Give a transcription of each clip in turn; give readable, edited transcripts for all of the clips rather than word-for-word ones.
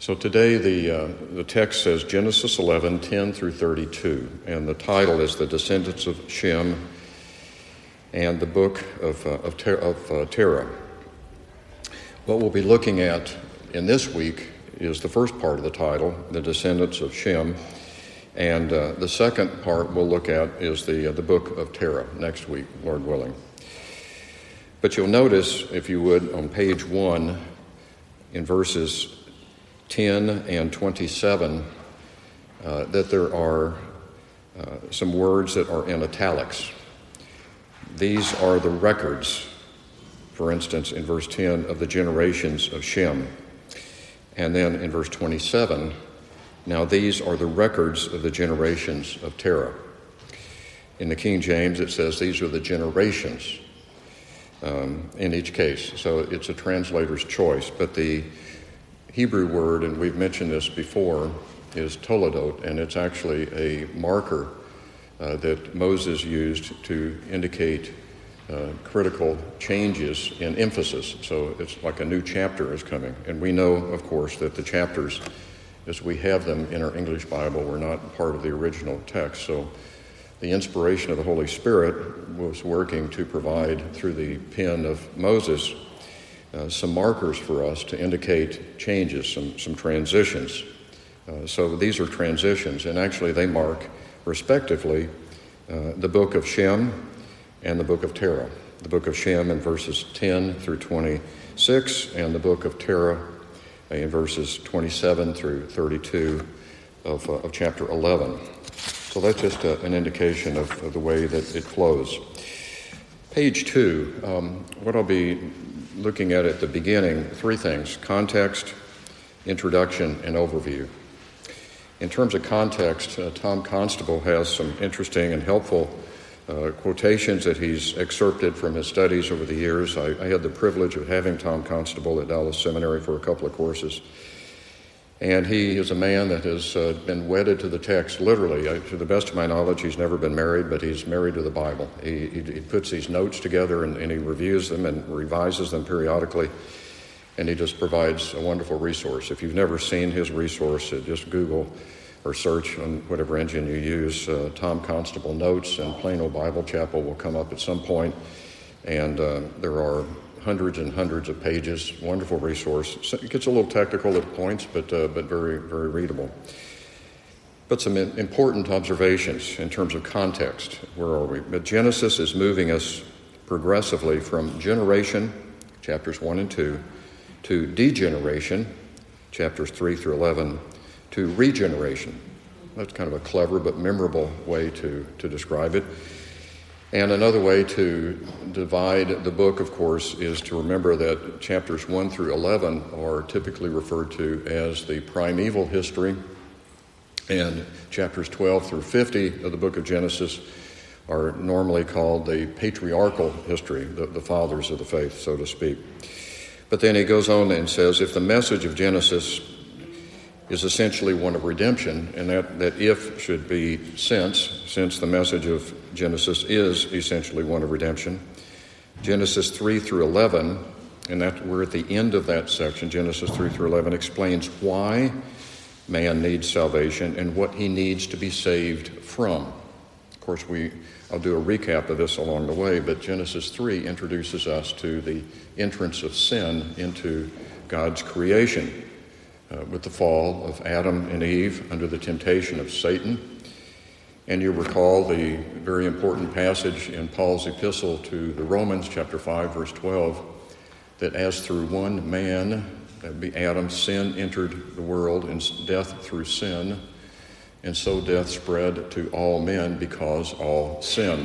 So today the text says Genesis 11, 10 through 32, and the title is The Descendants of Shem and the book of Terah. What we'll be looking at in this week is the first part of the title, The Descendants of Shem, and the second part we'll look at is the book of Terah next week, Lord willing. But you'll notice, if you would, on page 1, in verses 10 and 27, that there are some words that are in italics. These are the records, for instance, in verse 10, of the generations of Shem. And then in verse 27, now these are the records of the generations of Terah. In the King James, it says these are the generations in each case. So it's a translator's choice. But the Hebrew word, and we've mentioned this before, is toledot, and it's actually a marker that Moses used to indicate critical changes in emphasis. So it's like a new chapter is coming. And we know, of course, that the chapters, as we have them in our English Bible, were not part of the original text. So the inspiration of the Holy Spirit was working to provide, through the pen of Moses, some markers for us to indicate changes, some transitions. So these are transitions, and actually they mark, respectively, the book of Shem and the book of Terah. The book of Shem in verses 10 through 26, and the book of Terah in verses 27 through 32 of chapter 11. So that's just an indication of the way that it flows. Page 2, what I'll be looking at the beginning, three things: context, introduction, and overview. In terms of context, Tom Constable has some interesting and helpful quotations that he's excerpted from his studies over the years. I had the privilege of having Tom Constable at Dallas Seminary for a couple of courses. And he is a man that has been wedded to the text, literally. To the best of my knowledge, he's never been married, but he's married to the Bible. He puts these notes together and he reviews them and revises them periodically. And he just provides a wonderful resource. If you've never seen his resource, just Google or search on whatever engine you use. Tom Constable Notes, and Plain Old Bible Chapel will come up at some point. And there are hundreds and hundreds of pages, wonderful resource. So it gets a little technical at points, but very, very readable. But some important observations in terms of context. Where are we? But Genesis is moving us progressively from generation, chapters 1 and 2, to degeneration, chapters 3 through 11, to regeneration. That's kind of a clever but memorable way to describe it. And another way to divide the book, of course, is to remember that chapters 1 through 11 are typically referred to as the primeval history, and chapters 12 through 50 of the book of Genesis are normally called the patriarchal history, the fathers of the faith, so to speak. But then he goes on and says, if the message of Genesis is essentially one of redemption, and that if should be since the message of Genesis is essentially one of redemption. Genesis 3 through 11, and that we're at the end of that section, Genesis 3 through 11, explains why man needs salvation and what he needs to be saved from. Of course, I'll do a recap of this along the way, but Genesis 3 introduces us to the entrance of sin into God's creation. With the fall of Adam and Eve under the temptation of Satan. And you recall the very important passage in Paul's epistle to the Romans, chapter 5, verse 12, that as through one man, that be Adam, sin entered the world, and death through sin, and so death spread to all men because all sinned.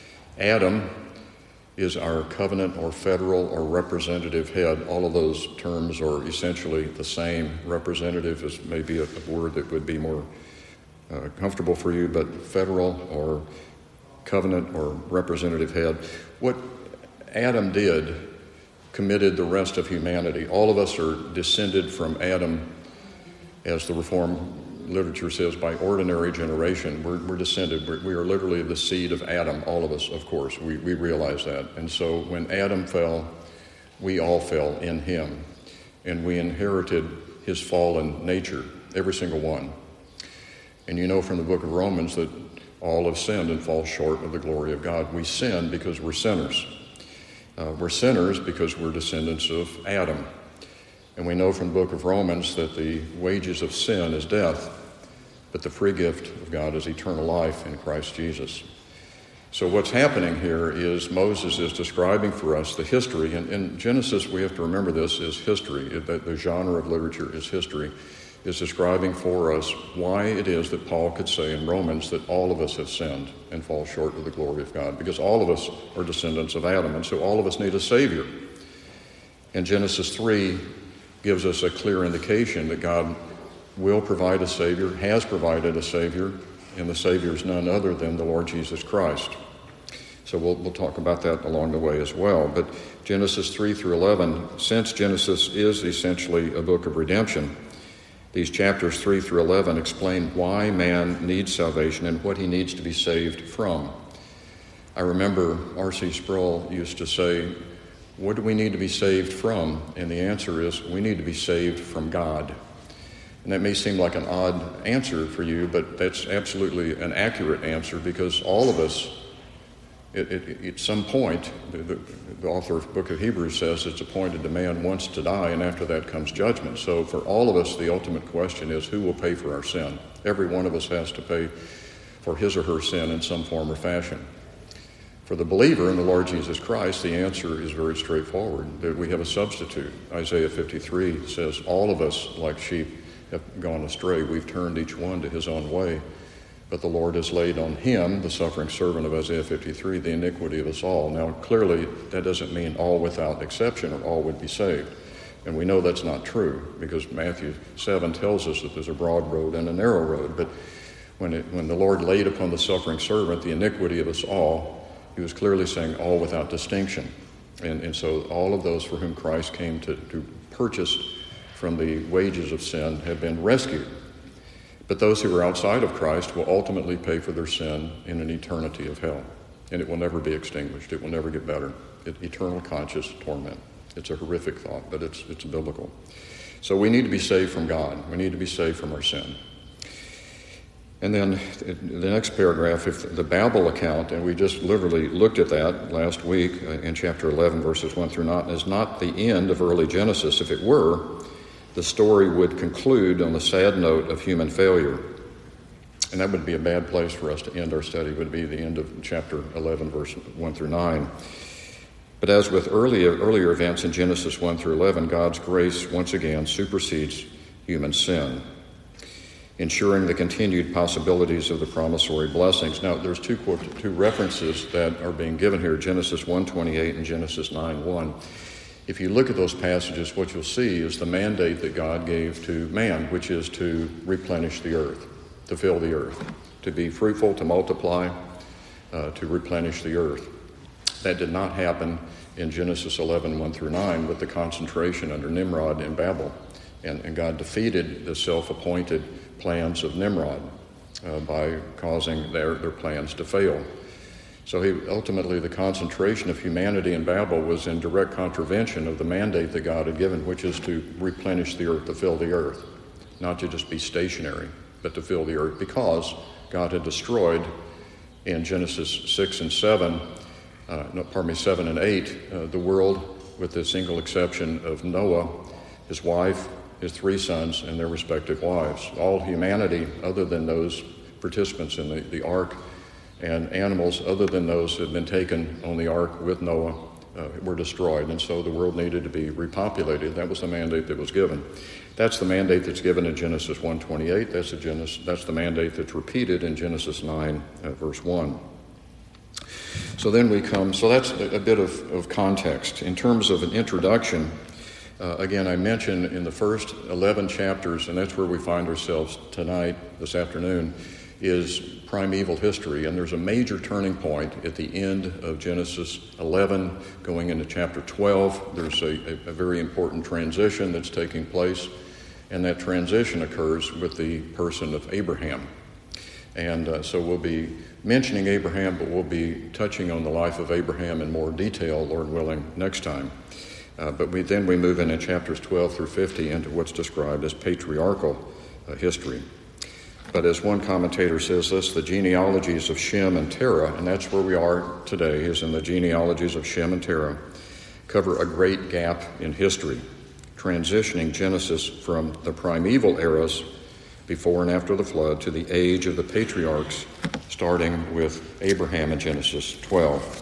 Adam is our covenant or federal or representative head. All of those terms are essentially the same. Representative is maybe a word that would be more comfortable for you, but federal or covenant or representative head. What Adam did committed the rest of humanity. All of us are descended from Adam, as the Reformed literature says, by ordinary generation. We're descended. We are literally the seed of Adam, all of us, of course. We realize that. And so when Adam fell, we all fell in him. and we inherited his fallen nature, every single one. And you know from the book of Romans that all have sinned and fall short of the glory of God. We sin because we're sinners. We're sinners because we're descendants of Adam. And we know from the book of Romans that the wages of sin is death, but the free gift of God is eternal life in Christ Jesus. So what's happening here is Moses is describing for us the history. And in Genesis, we have to remember this is history. The genre of literature is history. Is describing for us why it is that Paul could say in Romans that all of us have sinned and fall short of the glory of God, because all of us are descendants of Adam, and so all of us need a Savior. And Genesis 3 gives us a clear indication that God will provide a Savior, has provided a Savior, and the Savior is none other than the Lord Jesus Christ. So we'll talk about that along the way as well. But Genesis 3 through 11, since Genesis is essentially a book of redemption, these chapters 3 through 11 explain why man needs salvation and what he needs to be saved from. I remember R.C. Sproul used to say, what do we need to be saved from? And the answer is, we need to be saved from God. And that may seem like an odd answer for you, but that's absolutely an accurate answer, because all of us, at some point, the author of the book of Hebrews says it's appointed to man once to die, and after that comes judgment. So for all of us, the ultimate question is, who will pay for our sin? Every one of us has to pay for his or her sin in some form or fashion. For the believer in the Lord Jesus Christ, the answer is very straightforward, that we have a substitute. Isaiah 53 says, all of us, like sheep, have gone astray. We've turned each one to his own way. But the Lord has laid on him, the suffering servant of Isaiah 53, the iniquity of us all. Now, clearly, that doesn't mean all without exception or all would be saved. And we know that's not true, because Matthew 7 tells us that there's a broad road and a narrow road. But when the Lord laid upon the suffering servant the iniquity of us all, he was clearly saying all without distinction. And so all of those for whom Christ came to purchase from the wages of sin have been rescued. But those who are outside of Christ will ultimately pay for their sin in an eternity of hell. And it will never be extinguished. It will never get better. Eternal conscious torment. It's a horrific thought, but it's biblical. So we need to be saved from God. We need to be saved from our sin. And then the next paragraph, if the Babel account, and we just literally looked at that last week in chapter 11, verses 1 through 9, is not the end of early Genesis. If it were, the story would conclude on the sad note of human failure. And that would be a bad place for us to end our study. It would be the end of chapter 11, verse 1 through 9. But as with earlier events in Genesis 1 through 11, God's grace once again supersedes human sin, ensuring the continued possibilities of the promissory blessings. Now, there's two references that are being given here, Genesis 1:28 and Genesis 9:1. If you look at those passages, what you'll see is the mandate that God gave to man, which is to replenish the earth, to fill the earth, to be fruitful, to multiply, to replenish the earth. That did not happen in Genesis 11, 1 through 9, with the concentration under Nimrod in Babel. And God defeated the self-appointed plans of Nimrod by causing their plans to fail. So ultimately, the concentration of humanity in Babel was in direct contravention of the mandate that God had given, which is to replenish the earth, to fill the earth, not to just be stationary, but to fill the earth, because God had destroyed in Genesis 7 and 8, the world, with the single exception of Noah, his wife, his 3 sons, and their respective wives. All humanity, other than those participants in the ark, and animals other than those who had been taken on the ark with Noah were destroyed. And so the world needed to be repopulated. That was the mandate that was given. That's the mandate that's given in Genesis 1:28. That's the mandate that's repeated in Genesis 9, verse 1. So then so that's a bit of context. In terms of an introduction, again, I mentioned in the first 11 chapters, and that's where we find ourselves tonight, this afternoon, is primeval history. And there's a major turning point at the end of Genesis 11 going into chapter 12. There's a very important transition that's taking place, and that transition occurs with the person of Abraham. And so we'll be mentioning Abraham, but we'll be touching on the life of Abraham in more detail, Lord willing, next time. But we move in chapters 12 through 50 into what's described as patriarchal history. But as one commentator says this, the genealogies of Shem and Terah, and that's where we are today, is in the genealogies of Shem and Terah, cover a great gap in history, transitioning Genesis from the primeval eras before and after the flood to the age of the patriarchs, starting with Abraham in Genesis 12.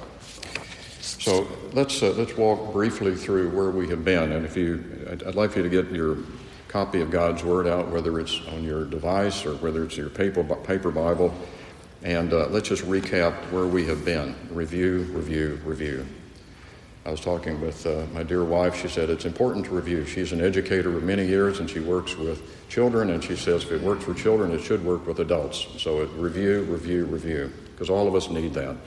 So let's walk briefly through where we have been, and I'd like for you to get your copy of God's Word out, whether it's on your device or whether it's your paper Bible, and let's just recap where we have been. Review. I was talking with my dear wife. She said it's important to review. She's an educator of many years, and she works with children, and she says if it works for children, it should work with adults. So review, because all of us need that.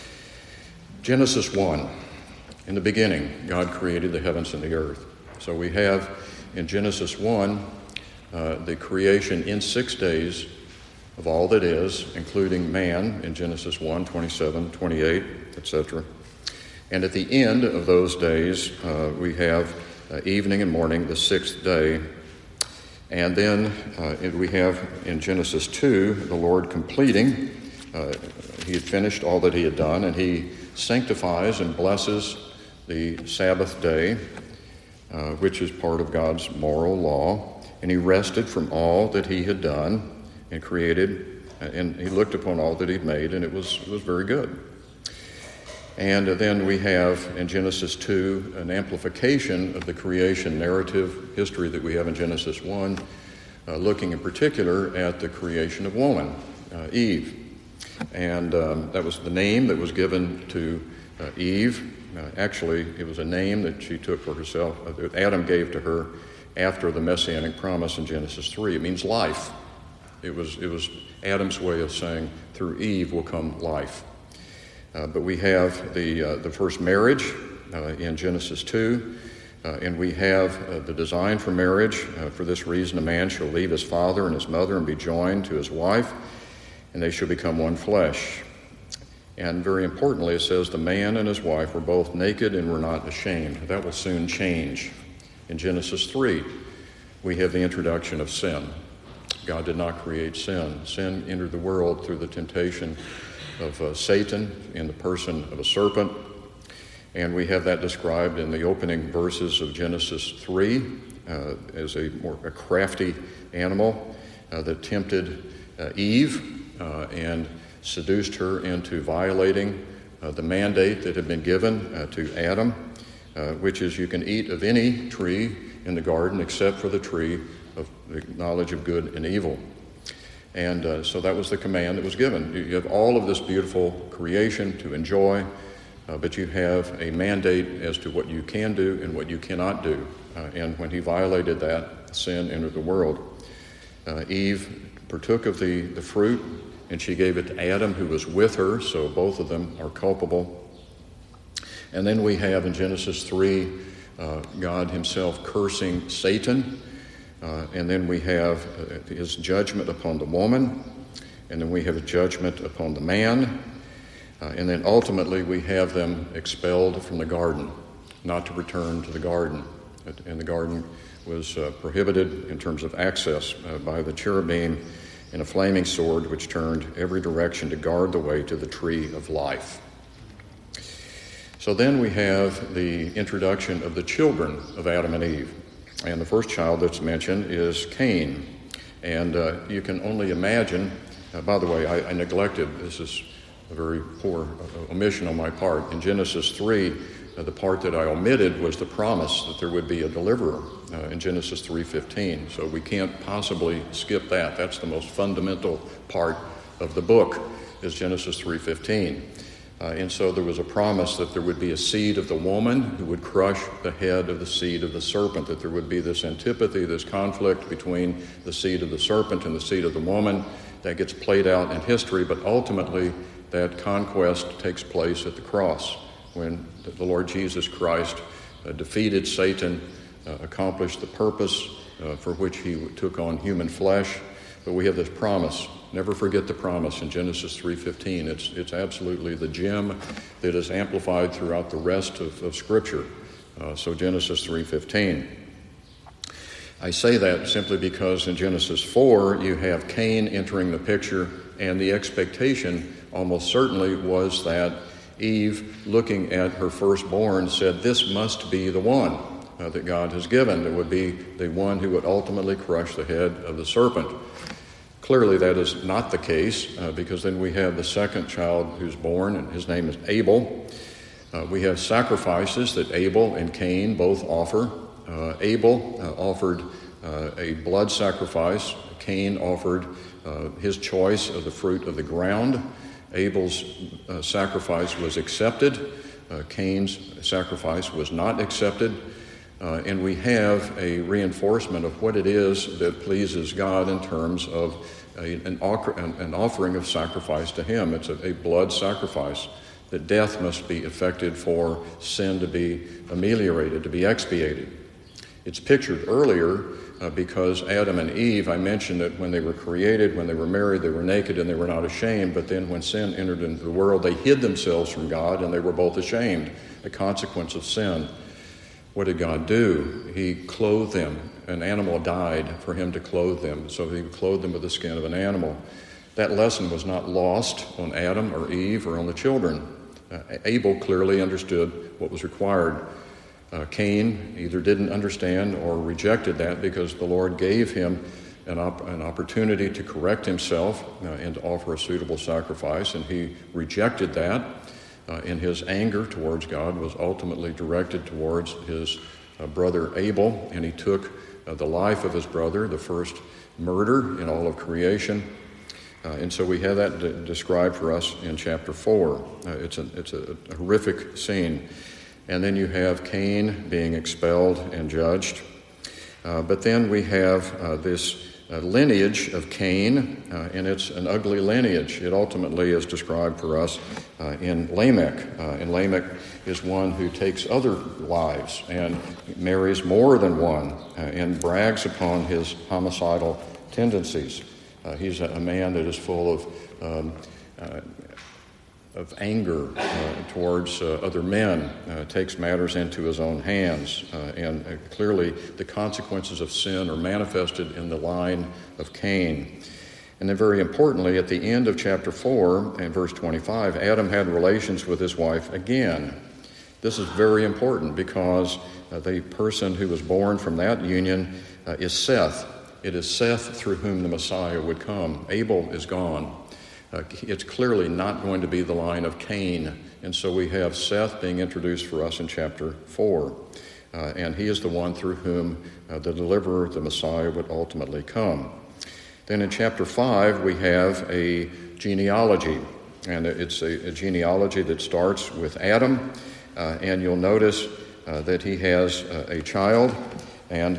Genesis 1, in the beginning, God created the heavens and the earth. So we have in Genesis 1 the creation in 6 days of all that is, including man in Genesis 1, 27, 28, etc. And at the end of those days, we have evening and morning, the sixth day. And then we have in Genesis 2, the Lord completing. He had finished all that he had done, and he sanctifies and blesses the Sabbath day, which is part of God's moral law. And he rested from all that he had done and created, and he looked upon all that he'd made, and it was very good. And then we have in Genesis 2 an amplification of the creation narrative history that we have in Genesis 1, looking in particular at the creation of woman, Eve. And that was the name that was given to Eve. Actually, it was a name that she took for herself, that Adam gave to her after the messianic promise in Genesis 3. It means life. It was Adam's way of saying through Eve will come life. But we have the first marriage in Genesis 2, and we have the design for marriage. For this reason, a man shall leave his father and his mother and be joined to his wife, and they shall become one flesh. And very importantly, it says the man and his wife were both naked and were not ashamed. That will soon change. In Genesis 3, we have the introduction of sin. God did not create sin. Sin entered the world through the temptation of Satan in the person of a serpent. And we have that described in the opening verses of Genesis 3 as a crafty animal that tempted Eve and seduced her into violating the mandate that had been given to Adam, which is you can eat of any tree in the garden except for the tree of the knowledge of good and evil. And so that was the command that was given. You have all of this beautiful creation to enjoy, but you have a mandate as to what you can do and what you cannot do. And when he violated that, sin entered the world. Eve partook of the fruit, and she gave it to Adam, who was with her, so both of them are culpable. And then we have in Genesis 3, God himself cursing Satan. And then we have his judgment upon the woman, and then we have a judgment upon the man, and then ultimately we have them expelled from the garden, not to return to the garden. And the garden was prohibited in terms of access by the cherubim and a flaming sword which turned every direction to guard the way to the tree of life. So then we have the introduction of the children of Adam and Eve. And the first child that's mentioned is Cain. And you can only imagine, by the way, I neglected, this is a very poor omission on my part. In Genesis 3, the part that I omitted was the promise that there would be a deliverer in Genesis 3:15. So we can't possibly skip that. That's the most fundamental part of the book, is Genesis 3:15. And so there was a promise that there would be a seed of the woman who would crush the head of the seed of the serpent, that there would be this antipathy, this conflict between the seed of the serpent and the seed of the woman that gets played out in history, but ultimately that conquest takes place at the cross when the Lord Jesus Christ defeated Satan, accomplished the purpose for which he took on human flesh. But we have this promise. Never forget the promise in Genesis 3:15. It's absolutely the gem that is amplified throughout the rest of Scripture. So Genesis 3:15. I say that simply because in Genesis 4 you have Cain entering the picture, and the expectation almost certainly was that Eve, looking at her firstborn, said, "This must be the one that God has given. It would be the one who would ultimately crush the head of the serpent." Clearly that is not the case, because then we have the second child who's born, and his name is Abel. We have sacrifices that Abel and Cain both offer. Abel offered a blood sacrifice. Cain offered his choice of the fruit of the ground. Abel's sacrifice was accepted. Cain's sacrifice was not accepted. And we have a reinforcement of what it is that pleases God in terms of an offering of sacrifice to Him. It's a blood sacrifice, that death must be effected for sin to be ameliorated, to be expiated. It's pictured earlier because Adam and Eve, I mentioned that when they were created, when they were married, they were naked and they were not ashamed. But then when sin entered into the world, they hid themselves from God and they were both ashamed, a consequence of sin. What did God do? He clothed them. An animal died for Him to clothe them, so He clothed them with the skin of an animal. That lesson was not lost on Adam or Eve or on the children. Abel clearly understood what was required. Cain either didn't understand or rejected that, because the Lord gave him an opportunity to correct himself and to offer a suitable sacrifice, and he rejected that. In his anger towards God was ultimately directed towards his brother Abel, and he took the life of his brother, the first murder in all of creation. And so we have that described for us in chapter 4. It's a horrific scene. And then you have Cain being expelled and judged. But then we have this lineage of Cain, and it's an ugly lineage. It ultimately is described for us in Lamech. And Lamech is one who takes other wives and marries more than one and brags upon his homicidal tendencies. He's a man that is full of anger towards other men, takes matters into his own hands, and clearly the consequences of sin are manifested in the line of Cain. And then very importantly, at the end of chapter 4 and verse 25, Adam had relations with his wife again. This is very important because the person who was born from that union is Seth. It is Seth through whom the Messiah would come. Abel is gone. It's clearly not going to be the line of Cain. And so we have Seth being introduced for us in chapter 4. And he is the one through whom the deliverer, the Messiah, would ultimately come. Then in chapter 5, we have a genealogy. And it's a genealogy that starts with Adam. And you'll notice that he has a child. And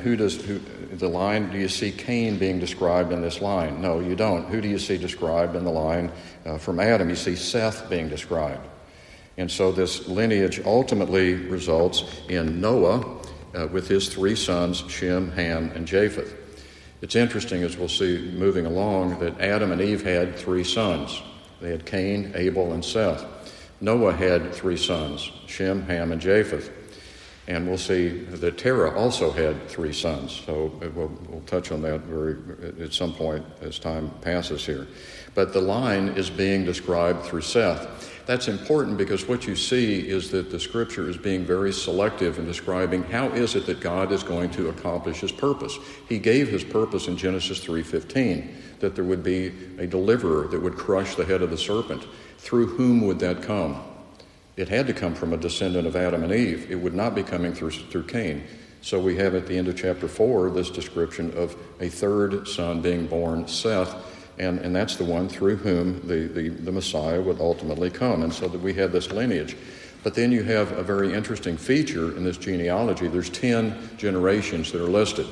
the line, do you see Cain being described in this line? No, you don't. Who do you see described in the line from Adam? You see Seth being described. And so this lineage ultimately results in Noah with his 3 sons, Shem, Ham, and Japheth. It's interesting, as we'll see moving along, that Adam and Eve had 3 sons. They had Cain, Abel, and Seth. Noah had 3 sons, Shem, Ham, and Japheth. And we'll see that Terah also had 3 sons. So we'll touch on that at some point as time passes here. But the line is being described through Seth. That's important because what you see is that the Scripture is being very selective in describing how is it that God is going to accomplish His purpose. He gave His purpose in Genesis 3:15, that there would be a deliverer that would crush the head of the serpent. Through whom would that come? It had to come from a descendant of Adam and Eve. It would not be coming through Cain. So we have at the end of chapter 4 this description of a 3rd son being born, Seth, and that's the one through whom the Messiah would ultimately come. And so that we have this lineage. But then you have a very interesting feature in this genealogy. There's 10 generations that are listed.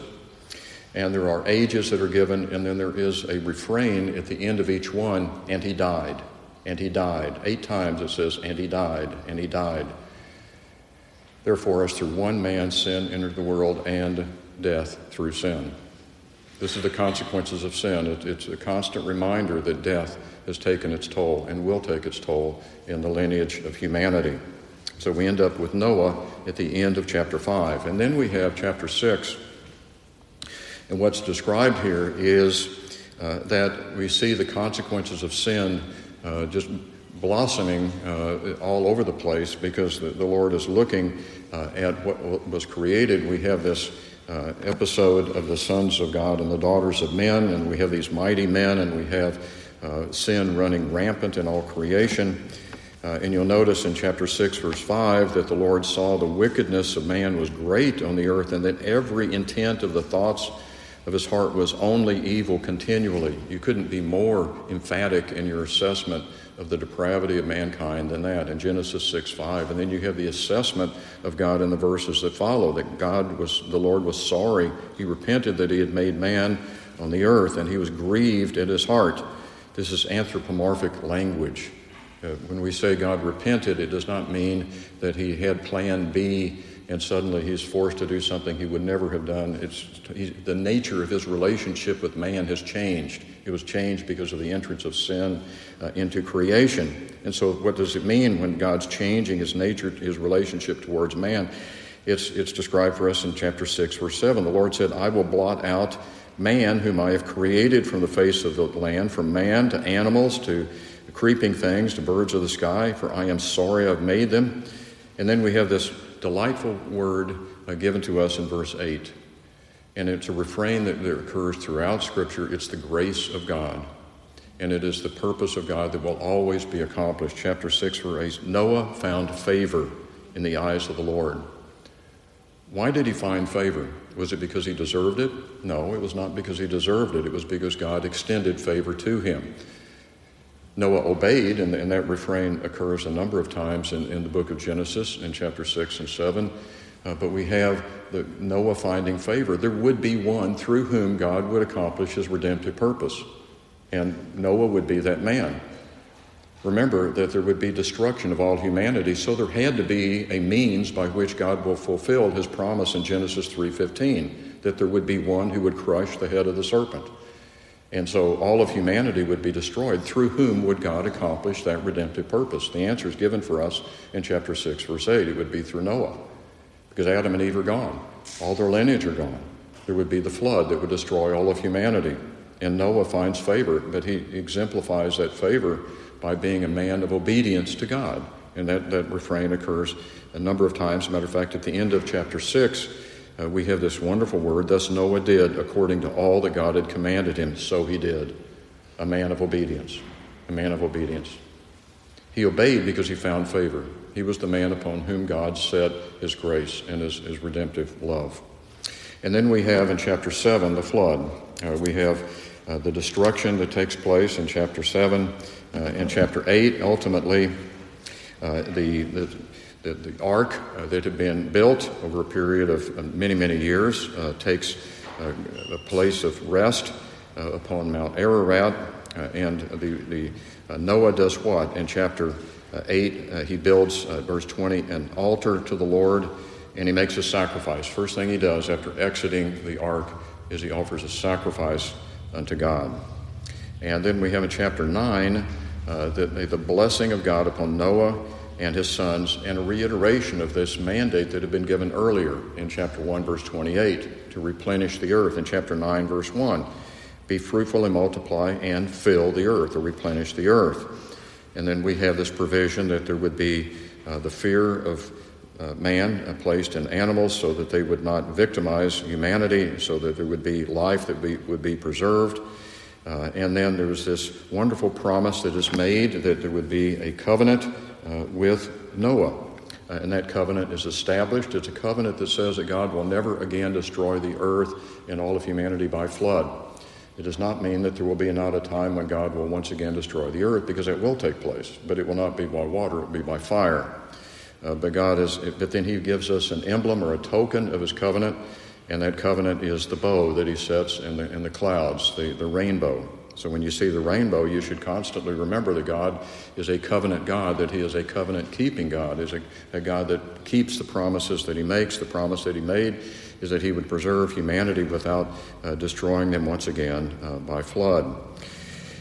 And there are ages that are given, and then there is a refrain at the end of each one, and he died. And he died. 8 times it says, and he died, and he died. Therefore, as through one man sin entered the world, and death through sin. This is the consequences of sin. It's a constant reminder that death has taken its toll and will take its toll in the lineage of humanity. So we end up with Noah at the end of chapter 5. And then we have chapter 6. And what's described here is that we see the consequences of sin just blossoming all over the place, because the Lord is looking at what was created. We have this episode of the sons of God and the daughters of men, and we have these mighty men, and we have sin running rampant in all creation. And you'll notice in chapter 6, verse 5, that the Lord saw the wickedness of man was great on the earth, and that every intent of the thoughts of his heart was only evil continually. You couldn't be more emphatic in your assessment of the depravity of mankind than that in Genesis 6:5. And then you have the assessment of God in the verses that follow, that the Lord was sorry. He repented that he had made man on the earth, and he was grieved at his heart. This is anthropomorphic language. When we say God repented, it does not mean that he had plan B and suddenly he's forced to do something he would never have done. The nature of his relationship with man has changed. It was changed because of the entrance of sin into creation. And so what does it mean when God's changing his nature, his relationship towards man? It's described for us in chapter 6, verse 7. The Lord said, I will blot out man whom I have created from the face of the land, from man to animals to creeping things to birds of the sky, for I am sorry I've made them. And then we have this delightful word given to us in verse 8. And it's a refrain that occurs throughout Scripture. It's the grace of God. And it is the purpose of God that will always be accomplished. Chapter 6, verse 8, Noah found favor in the eyes of the Lord. Why did he find favor? Was it because he deserved it? No, it was not because he deserved it. It was because God extended favor to him. Noah obeyed, and that refrain occurs a number of times in the book of Genesis in chapter 6 and 7. But we have the Noah finding favor. There would be one through whom God would accomplish his redemptive purpose, and Noah would be that man. Remember that there would be destruction of all humanity, so there had to be a means by which God will fulfill his promise in Genesis 3:15, that there would be one who would crush the head of the serpent. And so all of humanity would be destroyed. Through whom would God accomplish that redemptive purpose? The answer is given for us in chapter 6, verse 8. It would be through Noah, because Adam and Eve are gone. All their lineage are gone. There would be the flood that would destroy all of humanity. And Noah finds favor, but he exemplifies that favor by being a man of obedience to God. And that refrain occurs a number of times. As a matter of fact, at the end of chapter 6, we have this wonderful word, thus Noah did according to all that God had commanded him, so he did. A man of obedience. A man of obedience. He obeyed because he found favor. He was the man upon whom God set his grace and his redemptive love. And then we have in chapter 7 the flood. We have the destruction that takes place in chapter 7. In chapter 8, ultimately, the ark that had been built over a period of many, many years takes a place of rest upon Mount Ararat. And the Noah does what? In chapter 8, he builds, verse 20, an altar to the Lord, and he makes a sacrifice. First thing he does after exiting the ark is he offers a sacrifice unto God. And then we have in chapter 9 the blessing of God upon Noah and his sons, and a reiteration of this mandate that had been given earlier in chapter 1, verse 28, to replenish the earth. In chapter 9, verse 1, be fruitful and multiply and fill the earth, or replenish the earth. And then we have this provision that there would be the fear of man placed in animals so that they would not victimize humanity, so that there would be life that would be preserved. And then there was this wonderful promise that is made that there would be a covenant with Noah. And that covenant is established. It's a covenant that says that God will never again destroy the earth and all of humanity by flood. It does not mean that there will be not a time when God will once again destroy the earth, because it will take place, but it will not be by water, it will be by fire. But then he gives us an emblem or a token of his covenant, and that covenant is the bow that he sets in the clouds, the rainbow. So when you see the rainbow, you should constantly remember that God is a covenant God, that he is a covenant-keeping God, is a God that keeps the promises that he makes. The promise that he made is that he would preserve humanity without destroying them once again by flood.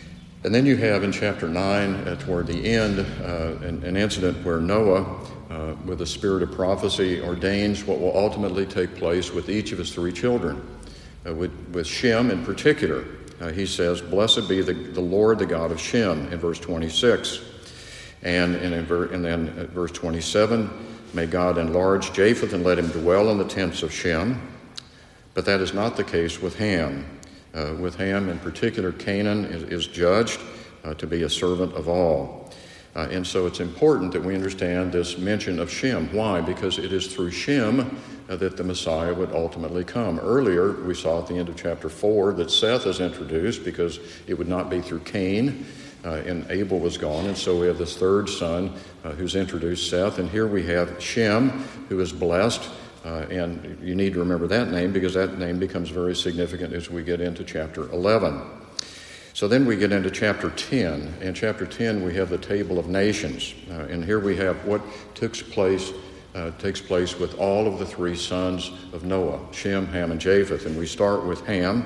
And then you have in chapter 9, toward the end, an incident where Noah, with the spirit of prophecy, ordains what will ultimately take place with each of his three children. With Shem in particular, he says, "Blessed be the Lord, the God of Shem," in verse 26. And then at verse 27, "May God enlarge Japheth and let him dwell in the tents of Shem." But that is not the case with Ham. With Ham in particular, Canaan is judged to be a servant of all. And so it's important that we understand this mention of Shem. Why? Because it is through Shem that the Messiah would ultimately come. Earlier, we saw at the end of chapter 4 that Seth is introduced because it would not be through Cain, and Abel was gone. And so we have this third son who's introduced, Seth. And here we have Shem, who is blessed. And you need to remember that name because that name becomes very significant as we get into chapter 11. So then we get into chapter 10. In chapter 10, we have the table of nations. And here we have what takes place with all of the three sons of Noah, Shem, Ham, and Japheth. And we start with Ham.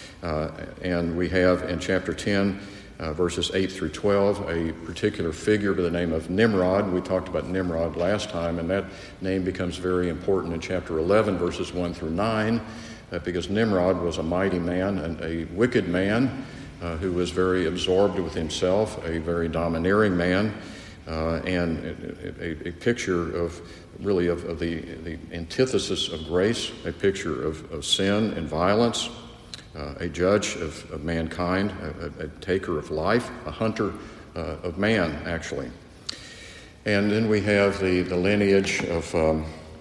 And we have in chapter 10, verses 8 through 12, a particular figure by the name of Nimrod. We talked about Nimrod last time, and that name becomes very important in chapter 11, verses 1 through 9, because Nimrod was a mighty man and a wicked man who was very absorbed with himself, a very domineering man, and a picture of really of the antithesis of grace, a picture of sin and violence. A judge of mankind, a taker of life, a hunter of man, actually. And then we have the lineage of,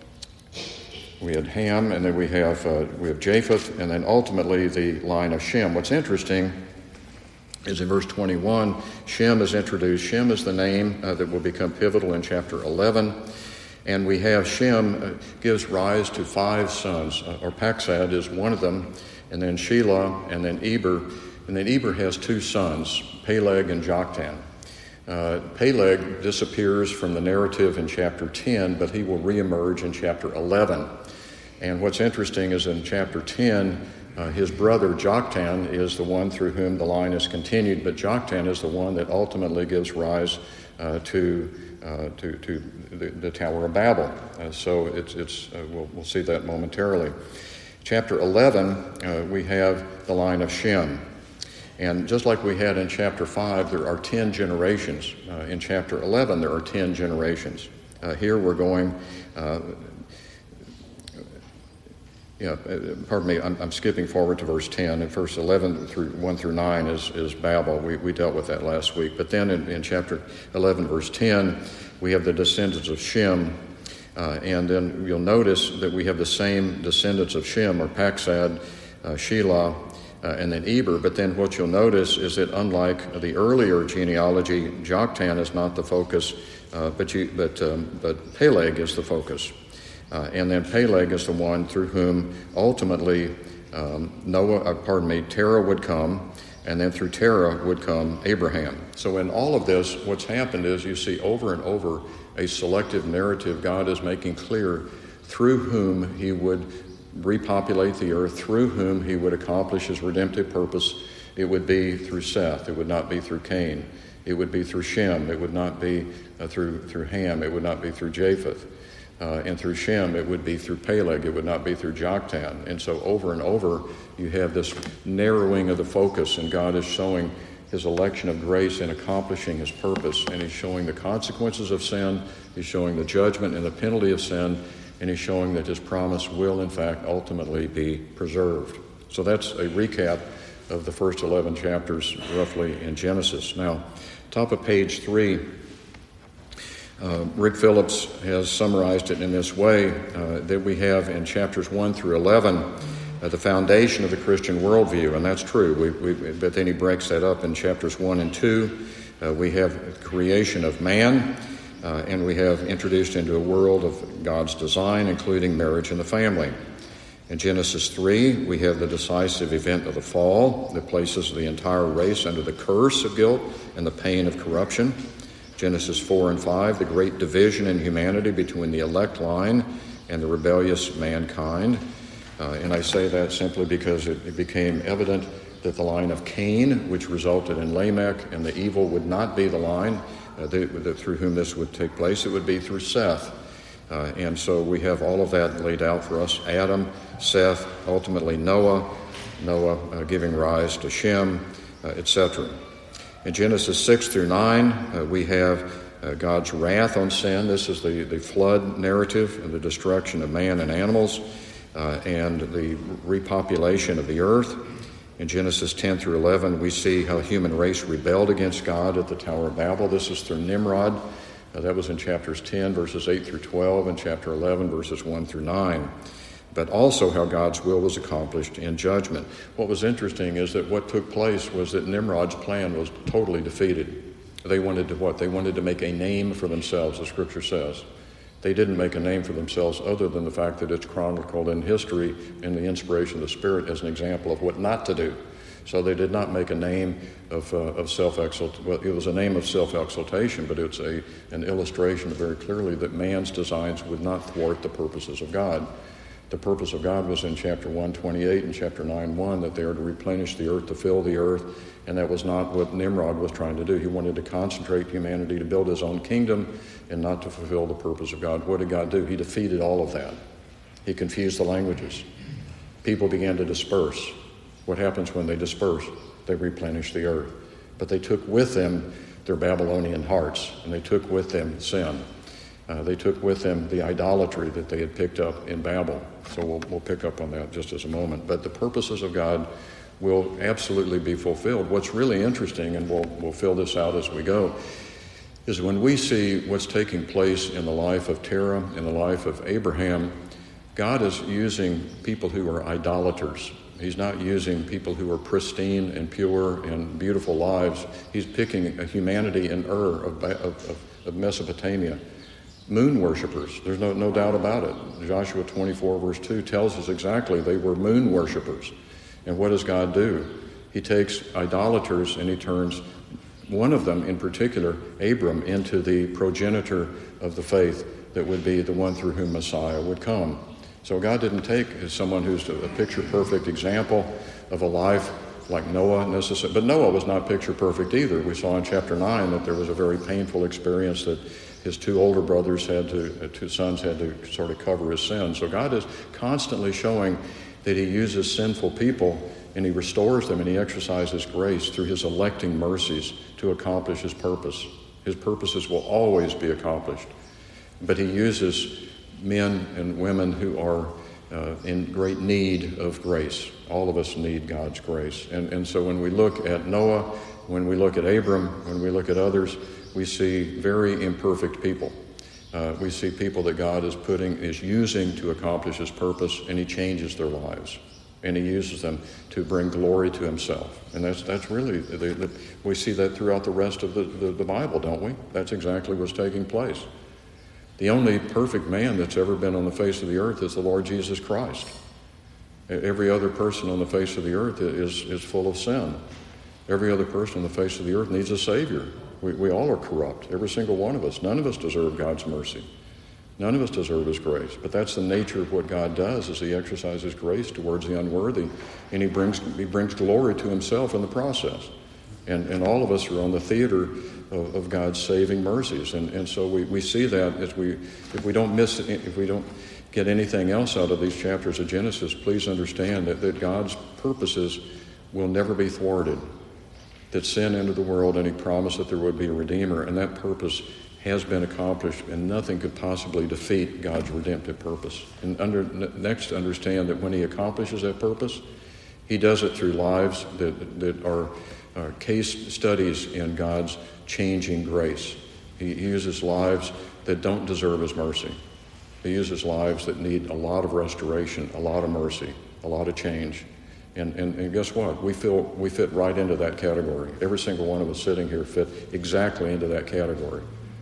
we had Ham, and then we have Japheth, and then ultimately the line of Shem. What's interesting is in verse 21, Shem is introduced. Shem is the name that will become pivotal in chapter 11. And we have Shem gives rise to 5 sons. Arphaxad is one of them, and then Shelah, and then Eber. And then Eber has 2 sons, Peleg and Joktan. Peleg disappears from the narrative in chapter 10, but he will reemerge in chapter 11. And what's interesting is in chapter 10, his brother Joktan is the one through whom the line is continued, but Joktan is the one that ultimately gives rise to the Tower of Babel. So we'll see that momentarily. Chapter 11, we have the line of Shem. And just like we had in chapter 5, there are 10 generations. In chapter 11, there are 10 generations. Here we're going, pardon me, I'm skipping forward to verse 10. And verse 11 through 1 through 9 is Babel. We dealt with that last week. But then in chapter 11, verse 10, we have the descendants of Shem. And then you'll notice that we have the same descendants of Shem, or Arphaxad, Shelah, and then Eber. But then what you'll notice is that unlike the earlier genealogy, Joktan is not the focus, but Peleg is the focus. And then Peleg is the one through whom ultimately Terah would come, and then through Terah would come Abraham. So in all of this, what's happened is you see over and over a selective narrative. God is making clear through whom he would repopulate the earth, through whom he would accomplish his redemptive purpose. It would be through Seth. It would not be through Cain. It would be through Shem. It would not be through Ham. It would not be through Japheth. And through Shem, it would be through Peleg. It would not be through Joktan. And so over and over, you have this narrowing of the focus, and God is showing his election of grace in accomplishing his purpose. And he's showing the consequences of sin. He's showing the judgment and the penalty of sin. And he's showing that his promise will, in fact, ultimately be preserved. So that's a recap of the first 11 chapters, roughly, in Genesis. Now, top of page 3, Rick Phillips has summarized it in this way, that we have in chapters 1 through 11 the foundation of the Christian worldview, and that's true. But then he breaks that up in chapters 1 and 2. We have creation of man, and we have introduced into a world of God's design, including marriage and the family. In Genesis 3, we have the decisive event of the fall that places the entire race under the curse of guilt and the pain of corruption. Genesis 4 and 5, the great division in humanity between the elect line and the rebellious mankind. And I say that simply because it became evident that the line of Cain, which resulted in Lamech, and the evil would not be the line through whom this would take place. It would be through Seth. And so we have all of that laid out for us. Adam, Seth, ultimately Noah giving rise to Shem, etc. In Genesis 6 through 9, we have God's wrath on sin. This is the flood narrative and the destruction of man and animals and the repopulation of the earth. In Genesis 10 through 11, we see how the human race rebelled against God at the Tower of Babel. This is through Nimrod. That was in chapters 10, verses 8 through 12, and chapter 11, verses 1 through 9. But also how God's will was accomplished in judgment. What was interesting is that what took place was that Nimrod's plan was totally defeated. They wanted to what? They wanted to make a name for themselves, the Scripture says. They didn't make a name for themselves other than the fact that it's chronicled in history in the inspiration of the Spirit as an example of what not to do. So they did not make a name of self-exaltation. Well, it was a name of self-exaltation, but it's an illustration very clearly that man's designs would not thwart the purposes of God. The purpose of God was in chapter 1:28 and chapter 9:1 that they are to replenish the earth, to fill the earth, and that was not what Nimrod was trying to do. He wanted to concentrate humanity to build his own kingdom and not to fulfill the purpose of God. What did God do? He defeated all of that. He confused the languages. People began to disperse. What happens when they disperse? They replenish the earth. But they took with them their Babylonian hearts, and they took with them sin. They took with them the idolatry that they had picked up in Babel. So we'll pick up on that just as a moment. But the purposes of God will absolutely be fulfilled. What's really interesting, and we'll fill this out as we go, is when we see what's taking place in the life of Terah, in the life of Abraham, God is using people who are idolaters. He's not using people who are pristine and pure and beautiful lives. He's picking a humanity in Ur of Mesopotamia. Moon worshipers, there's no doubt about it. Joshua 24 verse 2 tells us exactly they were moon worshipers. And what does God do? He takes idolaters and he turns one of them in particular, Abram, into the progenitor of the faith that would be the one through whom Messiah would come. So God didn't take someone who's a picture-perfect example of a life like Noah necessarily. But Noah was not picture-perfect either. We saw in chapter 9 that there was a very painful experience that his two older brothers two sons had to sort of cover his sin. So God is constantly showing that he uses sinful people and he restores them and he exercises grace through his electing mercies to accomplish his purpose. His purposes will always be accomplished. But he uses men and women who are in great need of grace. All of us need God's grace. And so when we look at Noah, when we look at Abram, when we look at others, we see very imperfect people. We see people that God is using to accomplish his purpose, and he changes their lives. And he uses them to bring glory to himself. And that's really, we see that throughout the rest of the Bible, don't we? That's exactly what's taking place. The only perfect man that's ever been on the face of the earth is the Lord Jesus Christ. Every other person on the face of the earth is full of sin. Every other person on the face of the earth needs a Savior. We all are corrupt, every single one of us. None of us deserve God's mercy. None of us deserve his grace. But that's the nature of what God does, is he exercises grace towards the unworthy, and he brings glory to himself in the process. And all of us are on the theater of God's saving mercies. And so we see that if we don't get anything else out of these chapters of Genesis, please understand that God's purposes will never be thwarted. That sin entered the world and he promised that there would be a Redeemer, and that purpose has been accomplished, and nothing could possibly defeat God's redemptive purpose. And next, understand that when he accomplishes that purpose, he does it through lives that are case studies in God's changing grace. He uses lives that don't deserve his mercy. He uses lives that need a lot of restoration, a lot of mercy, a lot of change. And guess what? We fit right into that category. Every single one of us sitting here fit exactly into that category.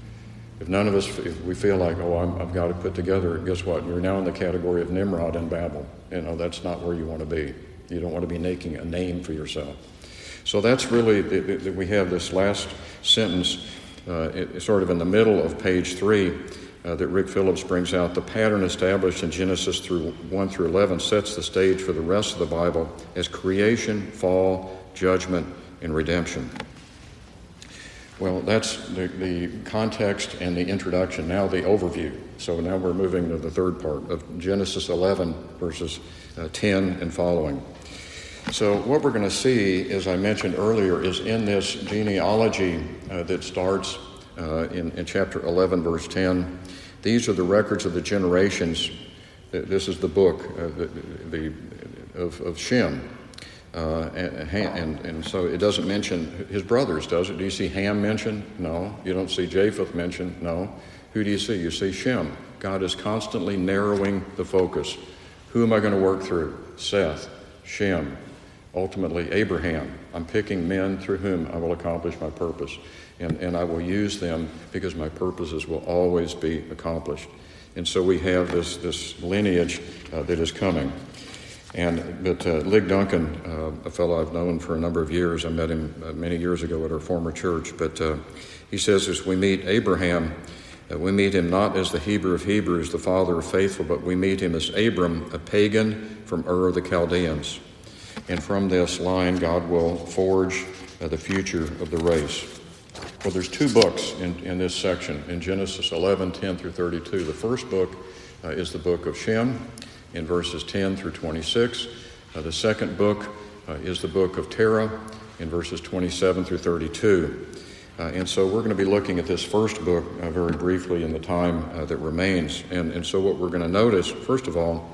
If none of us, if we feel like, I've got to put together, guess what? You're now in the category of Nimrod and Babel. That's not where you want to be. You don't want to be making a name for yourself. So that's really, we have this last sentence sort of in the middle of page 3. that Rick Phillips brings out, the pattern established in Genesis 1 through 11 sets the stage for the rest of the Bible as creation, fall, judgment, and redemption. Well, that's the context and the introduction. Now the overview. So now we're moving to the third part of Genesis 11, verses 10 and following. So what we're going to see, as I mentioned earlier, is in this genealogy that starts in chapter 11, verse 10. These are the records of the generations. This is the book of Shem. And so it doesn't mention his brothers, does it? Do you see Ham mentioned? No. You don't see Japheth mentioned? No. Who do you see? You see Shem. God is constantly narrowing the focus. Who am I going to work through? Seth, Shem, ultimately Abraham. I'm picking men through whom I will accomplish my purpose. And I will use them because my purposes will always be accomplished. And so we have this lineage that is coming. But Lig Duncan, a fellow I've known for a number of years, I met him many years ago at our former church, but he says as we meet Abraham, we meet him not as the Hebrew of Hebrews, the father of faithful, but we meet him as Abram, a pagan from Ur of the Chaldeans. And from this line, God will forge the future of the race. Well, there's two books in this section, in Genesis 11, 10 through 32. The first book is the book of Shem, in verses 10 through 26. The second book is the book of Terah, in verses 27 through 32. And so we're going to be looking at this first book very briefly in the time that remains. And so what we're going to notice, first of all,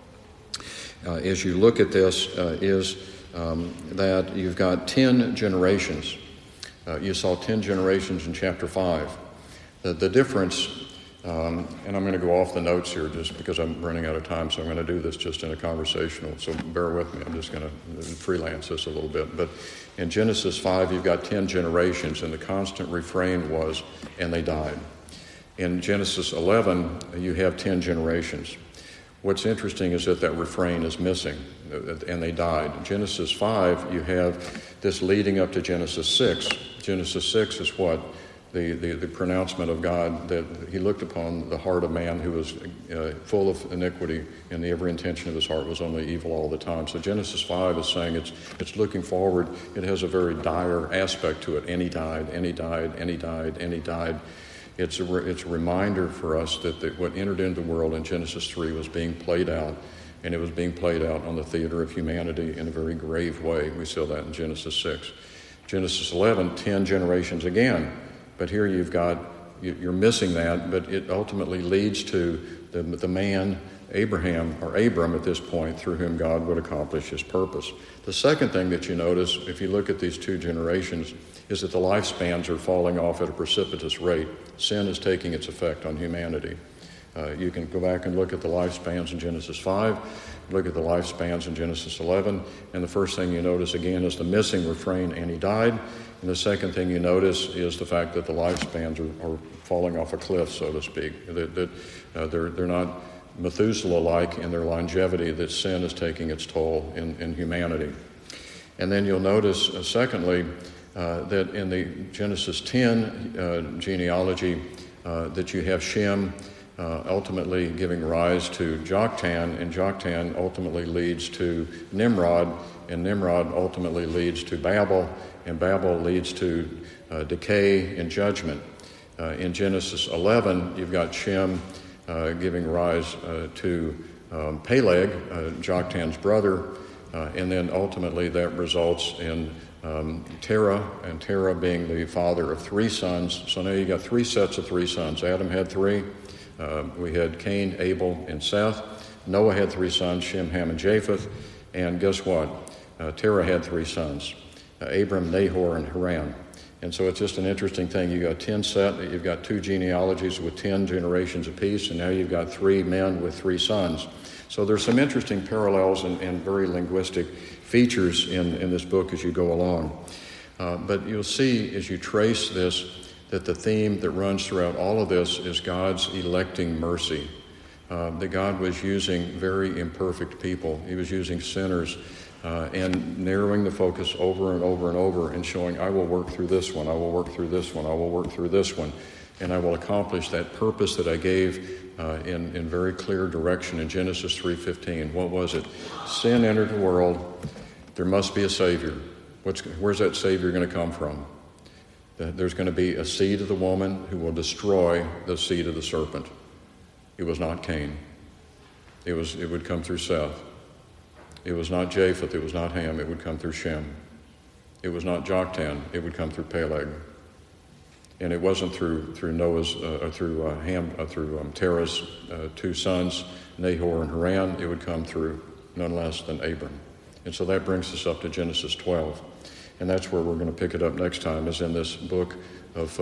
as you look at this, is that you've got 10 generations. You saw 10 generations in chapter 5. The difference, and I'm going to go off the notes here just because I'm running out of time, so I'm going to do this just in a conversational, so bear with me. I'm just going to freelance this a little bit. But in Genesis 5, you've got 10 generations, and the constant refrain was, and they died. In Genesis 11, you have 10 generations. What's interesting is that refrain is missing, and they died. In Genesis 5, you have this leading up to Genesis 6. Genesis 6 is what? The pronouncement of God that he looked upon the heart of man who was full of iniquity, and the every intention of his heart was only evil all the time. So Genesis 5 is saying it's looking forward. It has a very dire aspect to it. And he died, and he died, and he died, and he died. It's a reminder for us that what entered into the world in Genesis 3 was being played out, and it was being played out on the theater of humanity in a very grave way. We saw that in Genesis 6. Genesis 11, 10 generations again. But here you're missing that, but it ultimately leads to the man, Abraham, or Abram at this point, through whom God would accomplish his purpose. The second thing that you notice, if you look at these two generations, is that the lifespans are falling off at a precipitous rate. Sin is taking its effect on humanity. You can go back and look at the lifespans in Genesis 5, look at the lifespans in Genesis 11, and the first thing you notice again is the missing refrain, and he died. And the second thing you notice is the fact that the lifespans are falling off a cliff, so to speak. They're not Methuselah-like in their longevity, that sin is taking its toll in humanity. And then you'll notice, secondly, that in the Genesis 10 genealogy, that you have Shem ultimately giving rise to Joktan, and Joktan ultimately leads to Nimrod, and Nimrod ultimately leads to Babel, and Babel leads to decay and judgment. In Genesis 11, you've got Shem giving rise to Peleg, Joktan's brother, and then ultimately that results in Terah, and Terah being the father of three sons. So now you got three sets of three sons. Adam had three. We had Cain, Abel, and Seth. Noah had three sons, Shem, Ham, and Japheth. And guess what? Terah had three sons, Abram, Nahor, and Haran. And so it's just an interesting thing. You've got two genealogies with 10 generations apiece, and now you've got three men with three sons. So there's some interesting parallels and very linguistic features in this book as you go along. But you'll see as you trace this that the theme that runs throughout all of this is God's electing mercy. That God was using very imperfect people. He was using sinners and narrowing the focus over and over and over and showing, I will work through this one, I will work through this one, I will work through this one. and I will accomplish that purpose that I gave in very clear direction in Genesis 3:15. What was it? Sin entered the world. There must be a Savior. Where's that Savior going to come from? There's going to be a seed of the woman who will destroy the seed of the serpent. It was not Cain. It would come through Seth. It was not Japheth. It was not Ham. It would come through Shem. It was not Joktan. It would come through Peleg. And it wasn't through Noah's or through Terah's two sons, Nahor and Haran. It would come through none less than Abram. And so that brings us up to Genesis 12. And that's where we're going to pick it up next time, is in this book of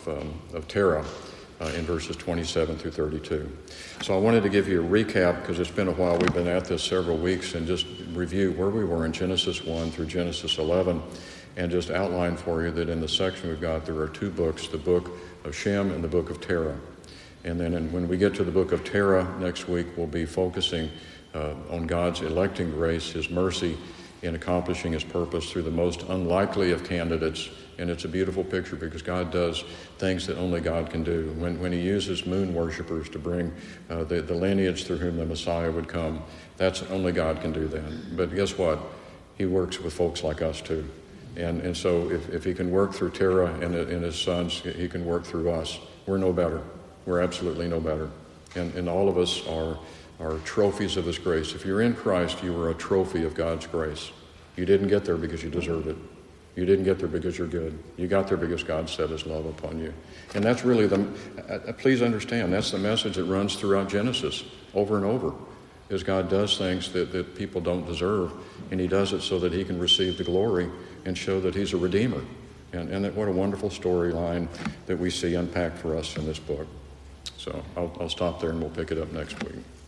Terah in verses 27 through 32. So I wanted to give you a recap, because it's been a while. We've been at this several weeks, and just review where we were in Genesis 1 through Genesis 11, and just outline for you that in the section we've got, there are two books, the book of Shem and the book of Terah. And then when we get to the book of Terah next week, we'll be focusing on God's electing grace, his mercy in accomplishing his purpose through the most unlikely of candidates. And it's a beautiful picture, because God does things that only God can do. When he uses moon worshipers to bring the lineage through whom the Messiah would come, that's only God can do that. But guess what? He works with folks like us too. And so if he can work through Terah and his sons, he can work through us. We're no better. We're absolutely no better. And all of us are trophies of his grace. If you're in Christ, you are a trophy of God's grace. You didn't get there because you deserve it. You didn't get there because you're good. You got there because God set his love upon you. And that's really please understand, that's the message that runs throughout Genesis over and over, is God does things that people don't deserve, and he does it so that he can receive the glory and show that he's a redeemer. And what a wonderful storyline that we see unpacked for us in this book. So I'll stop there, and we'll pick it up next week.